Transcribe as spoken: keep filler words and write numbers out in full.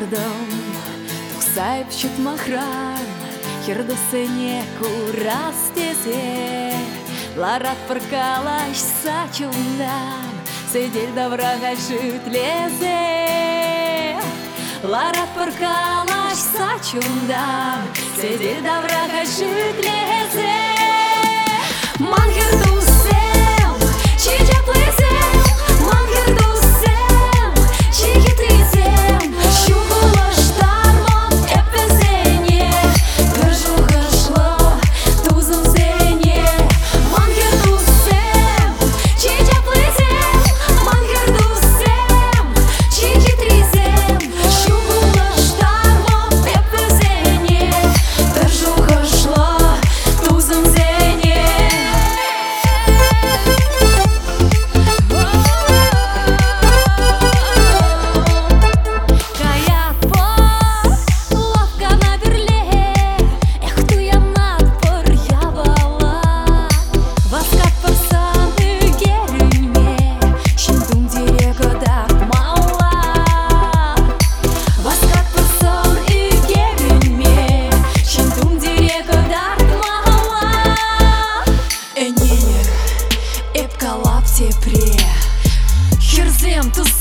Мангердом тухсайпчык махран Хердосене курастезе Ларат пыркалаш сачундан Сидель даврага житлезе Ларат пыркалаш сачундан Сидель даврага житлезе Мангердусем, чиджа плезем Мангердусем, чигитризем Щугулаш тармон эпезене Гажуга шло тузом зене Мангердусем, чиджа плезем Мангердусем, чигитризем Щугулаш тармон эпезене Гажуга шло тузом зене Херзем, ты